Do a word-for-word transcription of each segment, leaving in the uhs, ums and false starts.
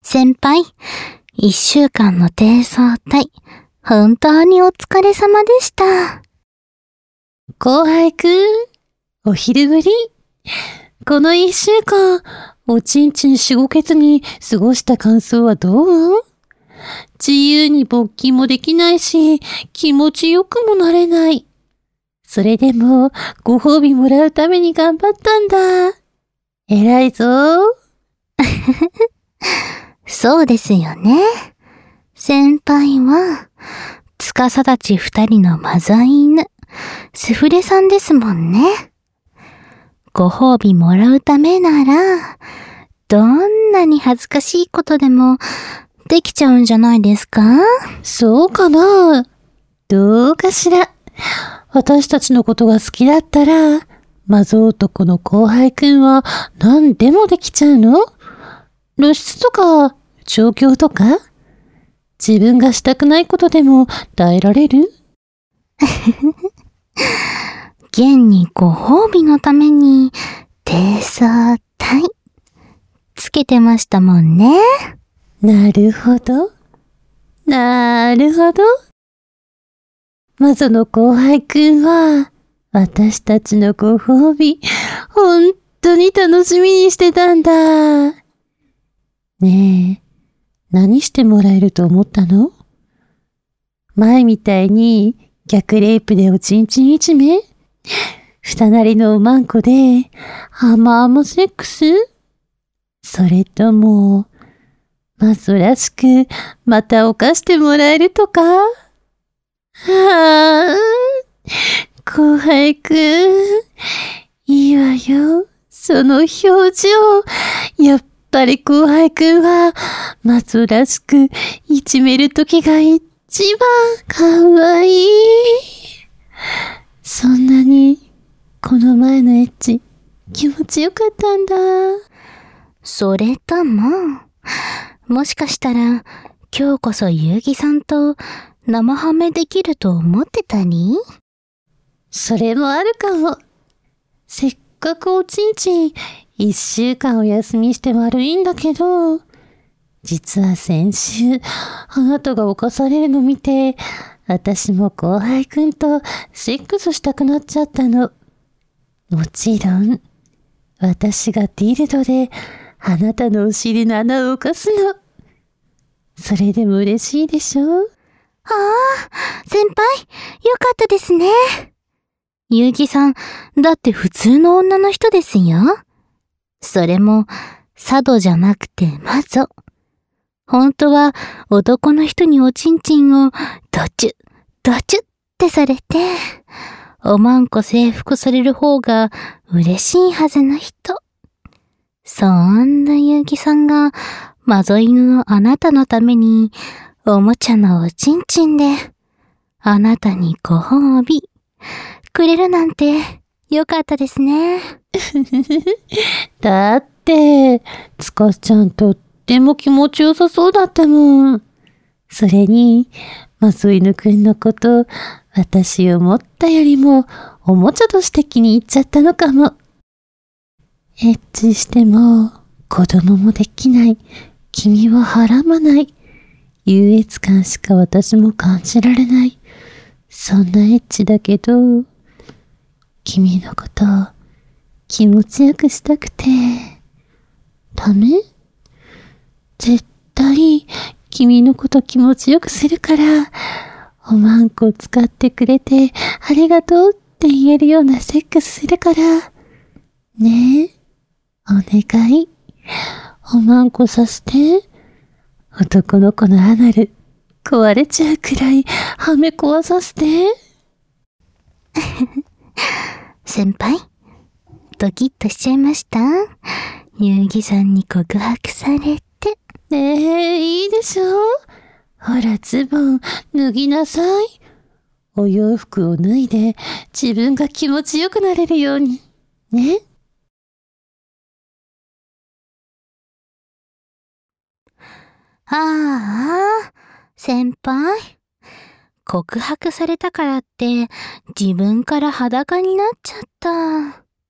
先輩、一週間の低層体、本当にお疲れ様でした。 後輩くん、お昼ぶり。この一週間、おちんちんしごけつに過ごした感想はどう？自由に勃起もできないし、気持ちよくもなれない。それでも、ご褒美もらうために頑張ったんだ。偉いぞ。 そうですよね。先輩は、司たち二人のマザー犬、スフレさんですもんね。ご褒美もらうためなら、どんなに恥ずかしいことでもできちゃうんじゃないですか？ そうかな？どうかしら。私たちのことが好きだったら、マゾ男の後輩くんは何でもできちゃうの？露出とか、調教とか？自分がしたくないことでも耐えられる？ 現にご褒美のために低層体つけてましたもんね。 なるほど。なるほど。マゾの後輩くんは、私たちのご褒美、本当に楽しみにしてたんだ。ねえ、何してもらえると思ったの？前みたいに逆レイプでおちんちんいじめ？二なりのおまんこで甘々セックス？それとも、マゾらしくまた犯してもらえるとか？はあ、後輩くん、いいわよ。その表情。やっぱり後輩くんは、マゾらしくいじめるときが一番かわいい。そんなに、この前のエッチ、気持ちよかったんだ。 それとも、もしかしたら、今日こそゆうぎさんと生ハメできると思ってたり？ それもあるかも。せっかくおちんちん、一週間お休みして悪いんだけど、実は先週、あなたが犯されるの見て、私も後輩くんとセックスしたくなっちゃったの。もちろん、私がディルドで、あなたのお尻の穴を犯すの。それでも嬉しいでしょ？ ああ、先輩、よかったですね。ゆうぎさん、だって普通の女の人ですよ。それも、佐渡じゃなくてマゾ。本当は男の人におちんちんをドチュ、ドチュってされて、おまんこ征服される方が嬉しいはずの人。そんなゆうぎさんが、マゾ犬のあなたのために、おもちゃのおちんちんで、あなたにご褒美、くれるなんて、よかったですね。 だって、つかちゃんとっても気持ちよさそうだったもん。それに、マゾ犬くんのこと、私思ったよりも、おもちゃとして気に入っちゃったのかも。エッチしても、子供もできない。君ははらまない。優越感しか私も感じられない。そんなエッチだけど、君のことを気持ちよくしたくて。ダメ？絶対君のこと気持ちよくするから、おまんこ使ってくれてありがとうって言えるようなセックスするから。ねえ、お願い。おまんこさせて。男の子のアナル壊れちゃうくらいはめ壊させて。 先輩、ドキッとしちゃいました？ゆうぎさんに告白されて。 ねえ、いいでしょ？ほら、ズボン脱ぎなさい。お洋服を脱いで自分が気持ちよくなれるように。ね？ ああ、先輩。告白されたからって自分から裸になっちゃった。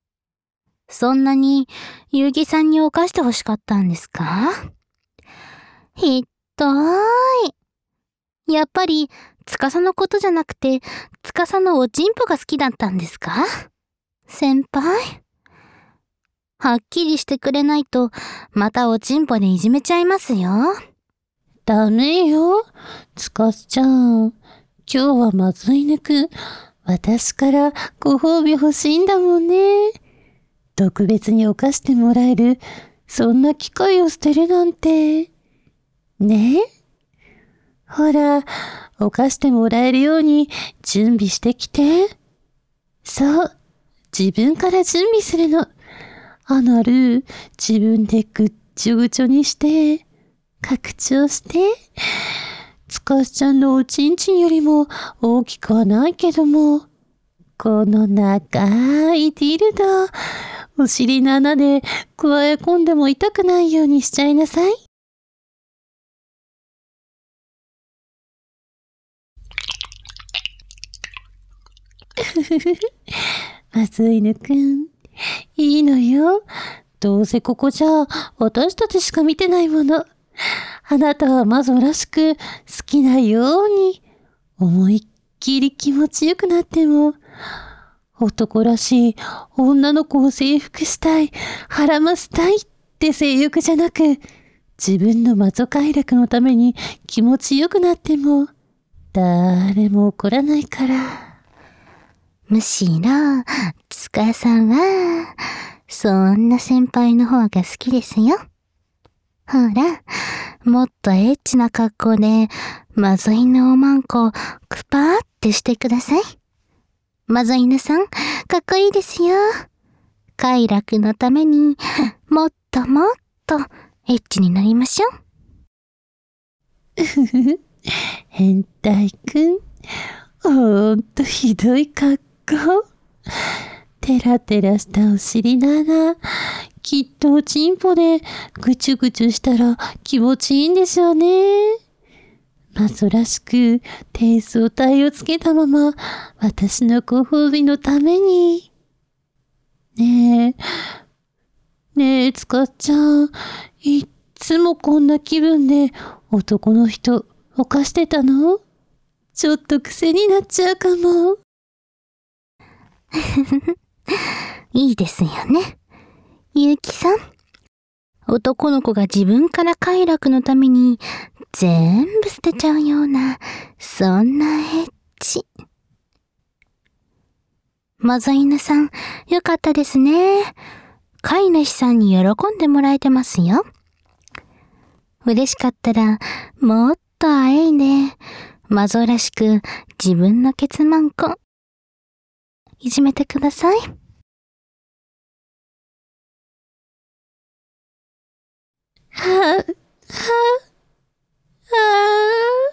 そんなにゆうぎさんに犯してほしかったんですか？ ひっどーい。やっぱり、司のことじゃなくて、司のおちんぽが好きだったんですか？先輩。はっきりしてくれないと、またおちんぽでいじめちゃいますよ。 ダメよ。つかすちゃん。今日はまずいぬくん。私からご褒美欲しいんだもんね。特別に犯してもらえる、そんな機会を捨てるなんて。ねえ？ほら、犯してもらえるように準備してきて。そう、自分から準備するの。アナル、自分でぐっちょぐちょにして、拡張して。つかしちゃんのおちんちんよりも大きくはないけども、この長いディルド、お尻の穴で加え込んでも痛くないようにしちゃいなさい。まずいぬくん、いいのよ。どうせここじゃ私たちしか見てないもの。あなたはマゾらしく好きなように思いっきり気持ちよくなっても、男らしい女の子を征服したい、はらませたいって性欲じゃなく、自分のマゾ快楽のために気持ちよくなっても誰も怒らないから。 むしろ、つかさんは、そんな先輩の方が好きですよ。ほら、もっとエッチな格好で、マゾ犬おまんこ、クパーってしてください。マゾ犬さん、かっこいいですよ。快楽のために、もっともっと、エッチになりましょうふふ、変態くん。ほんとひどい格好。テラテラしたお尻なら、きっとおちんぽでぐちゅぐちゅしたら気持ちいいんでしょうね。マゾらしく低層体をつけたまま、私のご褒美のために。ねえ、ねえ、つかっちゃん、いっつもこんな気分で男の人犯してたの？ちょっと癖になっちゃうかも。 いいですよね。ゆうきさん。男の子が自分から快楽のために全部捨てちゃうような、そんなエッチ。マゾ犬さん、よかったですね。飼い主さんに喜んでもらえてますよ。嬉しかったら、もっとあえいで、マゾらしく自分のケツマンコ、いじめてください。 はぁ、はぁ、は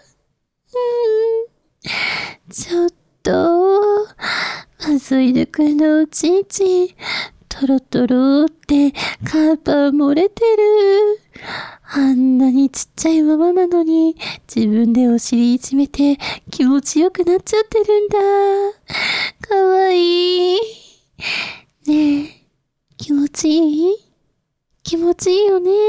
ぁ、うん、ちょっと、まずいぬくんのおちんちん、トロトロってカーパー漏れてる。あんなにちっちゃいままなのに、自分でお尻いじめて気持ちよくなっちゃってるんだ。かわいい。ねえ、気持ちいい？気持ちいいよね。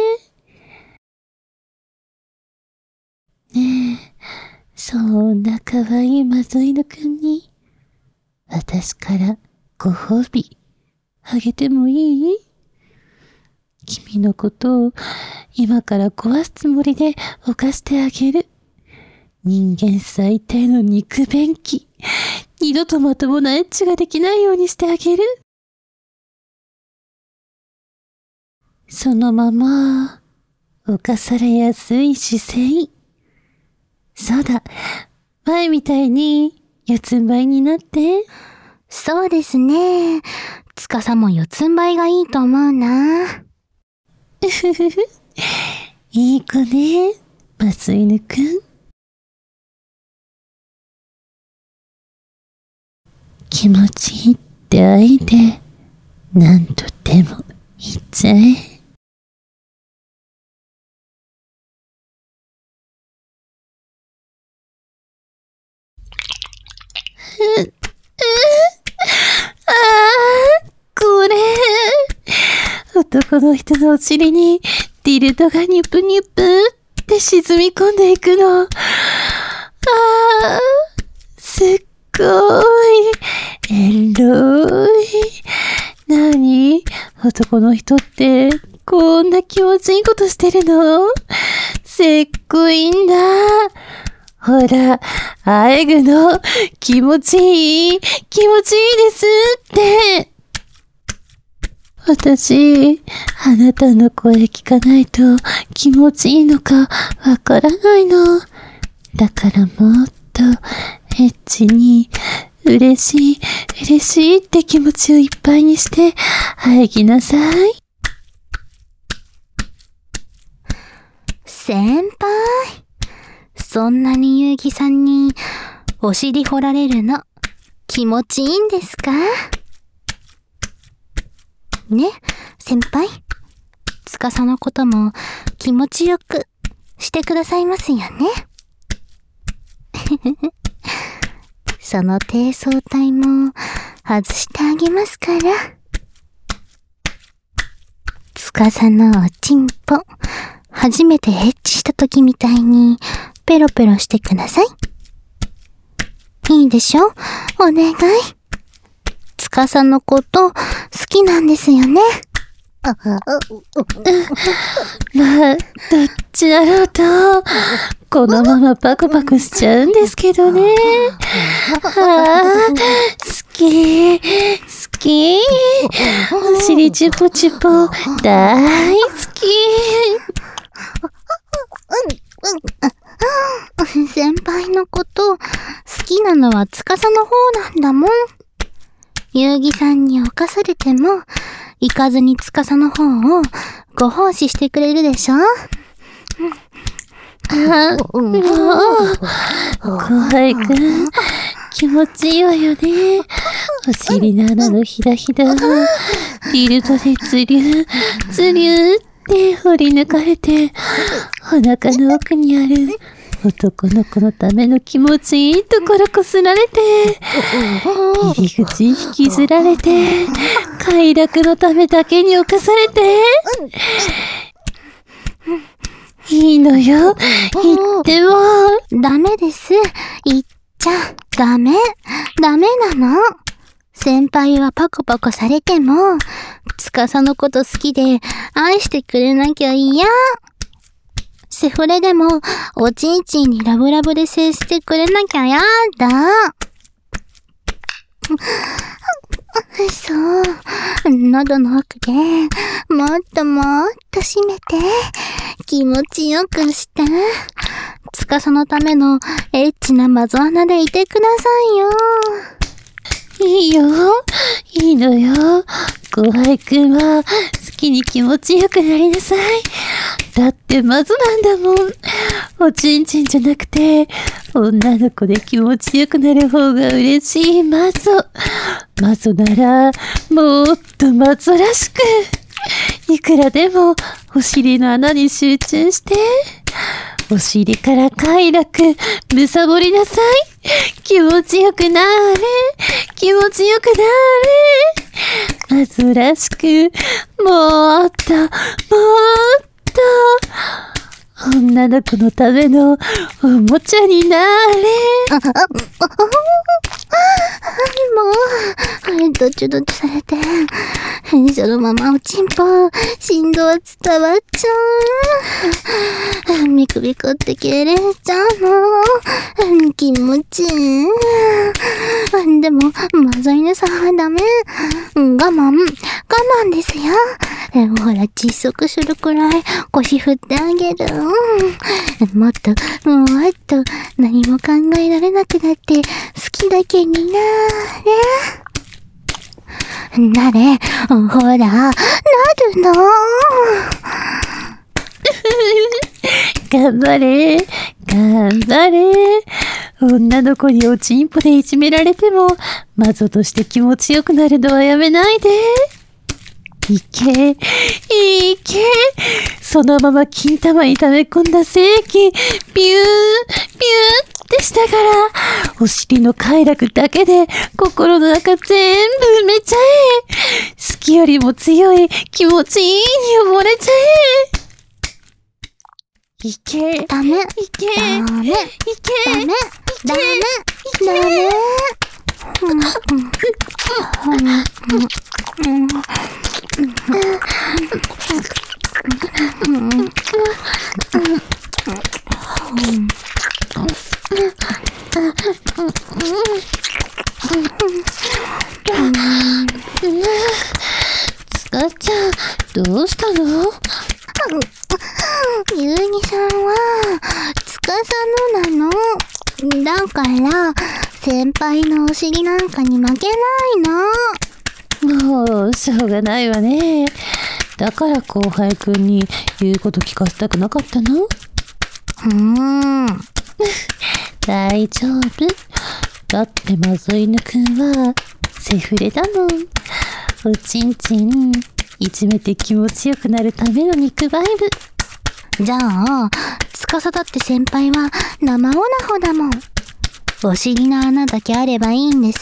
ねえ、そんなかわいいまずいぬくんに、私からご褒美あげてもいい？君のことを今から壊すつもりで犯してあげる。人間最低の肉便器。二度とまともなエッチができないようにしてあげる。そのまま、犯されやすい姿勢。そうだ、前みたいに四つん這いになって。 そうですね。つかさも四つん這いがいいと思うな。 うふふふ。いい子ね、マスイヌくん。気持ちいいって愛で、何とでも言っちゃえ。う、う、ああ、これ。男の人のお尻にディルドがニュプニュプってで沈み込んでいくの。あー、すっごい、エロい。なに？男の人って、こんな気持ちいいことしてるの？せっこいんだ。ほら、あえぐの、気持ちいい、気持ちいいですって。私、あなたの声聞かないと気持ちいいのかわからないの。だからもっとエッチに嬉しい、嬉しいって気持ちをいっぱいにして喘ぎなさい。 先輩、そんなにゆうぎさんにお尻掘られるの気持ちいいんですか？ね、先輩。つかさのことも気持ちよくしてくださいますよね。その低層体も外してあげますから。つかさのおちんぽ、初めてエッチした時みたいにペロペロしてください。いいでしょ？お願い。つかさのこと好きなんですよね。 まあ、どっちだろうと、このままパクパクしちゃうんですけどね。はあ、好き、好き。お尻チュポチュポ、大好き。 先輩のこと好きなのはつかさの方なんだもん。ゆうぎさんに侵されても行かずにつかさの方をご奉仕してくれるでしょ。 あ、もう、怖いくん、気持ちいいわよね。お尻の穴のひだひだをリルドでズリュー、ズリューって掘り抜かれて、お腹の奥にある男の子のための気持ちいいところこすられて、入り口引きずられて、快楽のためだけに侵されて、いいのよ、言っても。 ダメです。言っちゃダメ。ダメなの。先輩はパコパコされても、つかさのこと好きで愛してくれなきゃ嫌。セフレでもおちんちんにラブラブで接してくれなきゃやだ。そう。喉の奥でもっともっと締めて気持ちよくして。つかさのためのエッチなマゾ穴でいてくださいよ。 いいよ。いいのよ。怖いくんは好きに気持ちよくなりなさい。だってマゾなんだもん。おちんちんじゃなくて、女の子で気持ちよくなる方が嬉しいマゾ。マゾなら、もっとマゾらしく。いくらでもお尻の穴に集中して、お尻から快楽、むさぼりなさい。気持ちよくなーれ。気持ちよくなーれ。マゾらしく、もっと、もっと、女の子のためのおもちゃになーれ。 もう、どっちどっちされて、そのままおちんぽ、振動伝わっちゃう。ビクビクって切れちゃうの。気持ちいい。でも、まずいねさはダメ。我慢、我慢ですよ。ほら、窒息するくらい腰振ってあげる。もっと、もっと、何も考えられなくなって、好きだけになれ。なれ、ほら、なるの。 頑張れ、頑張れ。女の子におちんぽでいじめられても、マゾとして気持ちよくなるのはやめないで。いけ、いけ。そのまま金玉に溜め込んだ精液、ピュー、ピューってしたから、お尻の快楽だけで心の中全部埋めちゃえ。好きよりも強い気持ちいいに溺れちゃえ。 いけ。 ダメ。 いけ。 ダメ。 いけ。 ダメ。ダメ。ダメ。うんうんつかちゃん、どうしたの？ ゆうぎさんは、つかさのなの。だから、先輩のお尻なんかに負けないの。 もう、しょうがないわね。だから後輩くんに言うこと聞かせたくなかったの？ うーん。 大丈夫。だってまずいぬくんは、セフレだもん。おちんちん、いじめて気持ちよくなるための肉バイブ。 じゃあ、つかさだって先輩は生オナホだもん。お尻の穴だけあればいいんです。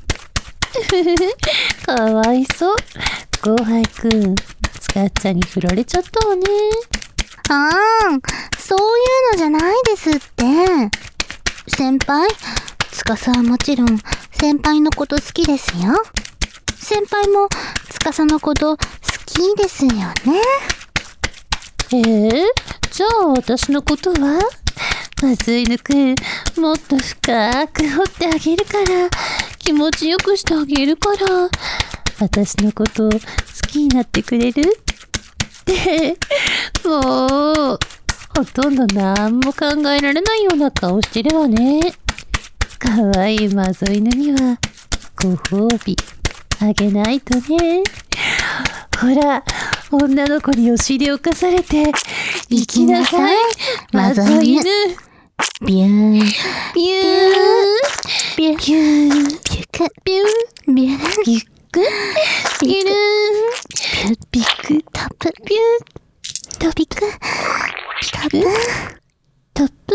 かわいそう。後輩くん、つかっちゃんに振られちゃったわね。 ああ、そういうのじゃないですって。先輩、つかさはもちろん先輩のこと好きですよ。先輩もつかさのこと好きですよね。 えー、じゃあ私のことは？まずいぬくん、もっと深く掘ってあげるから、気持ちよくしてあげるから、私のこと好きになってくれる？ってもうほとんど何も考えられないような顔してるわね。かわいいまずいぬにはご褒美あげないとね。ほら、女の子にお尻をかされて行きなさい、まずいぬ。 ビュー、 ビュービュー、ビュー、 ビュービュク、 ビュービュー、 ビュックビュルービックタップ、 ビュートピックタップ、 トップ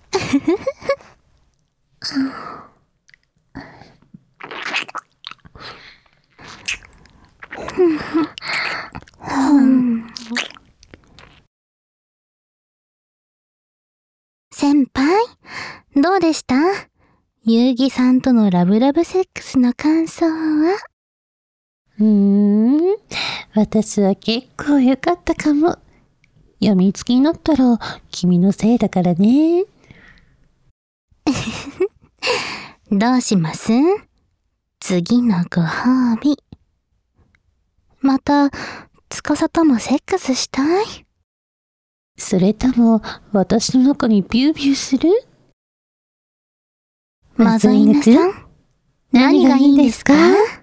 先輩、どうでした？ゆうぎさんとのラブラブセックスの感想は？ うーん、私は結構良かったかも。病みつきになったら君のせいだからね。 どうします？次のご褒美。また、つかさともセックスしたい？ それとも私の中にビュービューする？ まずいぬさん、何がいいんですか？